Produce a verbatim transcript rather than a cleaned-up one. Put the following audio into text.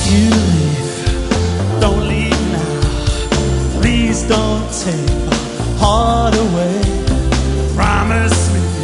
you leave, don't leave now. Please don't take my heart away. Promise me